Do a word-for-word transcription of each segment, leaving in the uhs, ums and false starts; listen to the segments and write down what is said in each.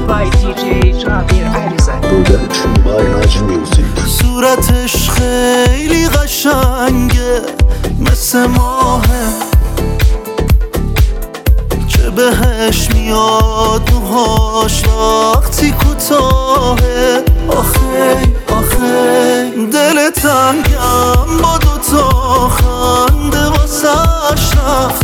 by دی جی جابر علیزاده. Production by Naj Music. صورتش خیلی قشنگه مثل ماهه که بهش میاد موهاش وقتی کوتاهه. آخه آخه دل تنگم با دوتا خنده واسش رفت،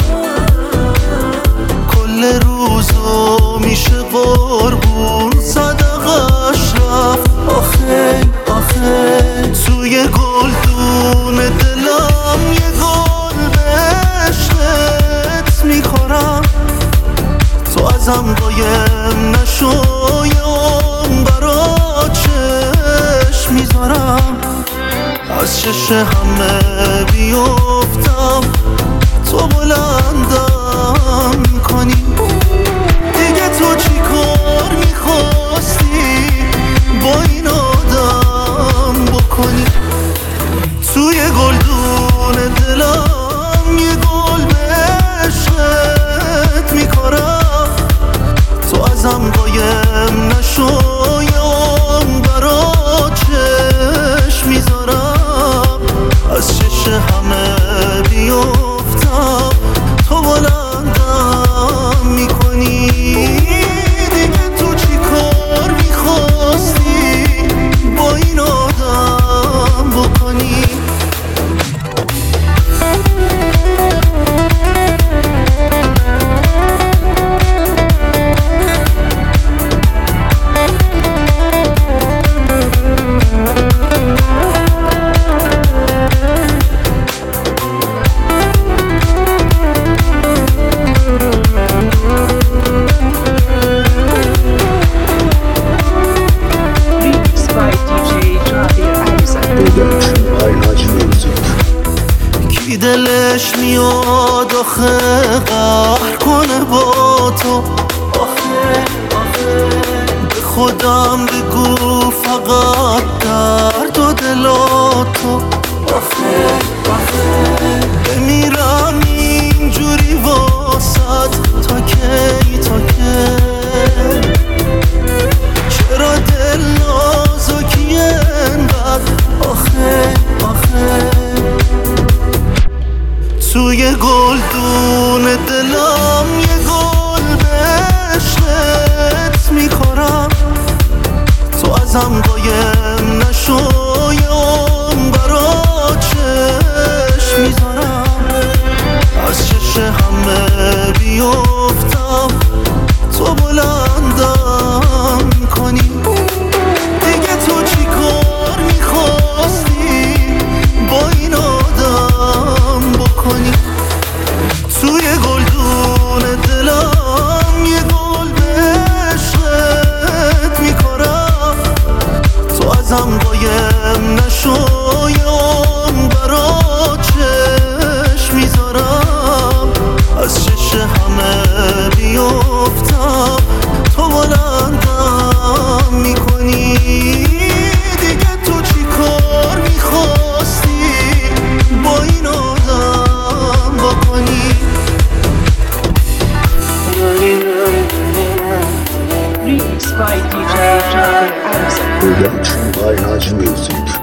کل روزو میشه قربون صدقش رفت. آخه آخه توی گلدون دلم یه گل به عشقت میخورم، تو ازم قایم نشو یه عمر برا چشم میذارم، از چش همه بیفتم تو بلندم کنی. دیگه تو چی کار میخواستی با این آدم بکنی؟ توی گلدون دلم یه گل به عشقت میکارم، تو ازم قایم نشو یه عمر برا چشم میذارم، از چش همه بیفتم تو بلندم میکنی. دیگه تو چی کار میخواستی با این آدم بکنی؟ Production by Naj Music. کی دلش میاد آخه قهر کنه با تو؟ آخه آخه به خودم بگو فقط درد و دلاتو. آخه آخه بمیرم اینجوری واسد تا کی تا کی؟ چرا دل نازکیه انقدر؟ آخه آخه توی گلدون دلم یه گل به عشقت میخورم، تو ازم قایم نشو یه عمر برا چشم میذارم، از چش همه بیفتم تو بلندم کنی. دیگه تو چی کار میخواستی با این آدم بکنی؟ توی گلدون دلم یه گل به عشقت میکارم، تو ازم قایم نشو یه عمر برا چشم میذارم، از چش همه بیفتم تو بلندم میکنی. دیگه تو چی کار میخواستی با این آدم بکنی؟ Remix by دی جی جابر علیزاده. Production by Naj Music.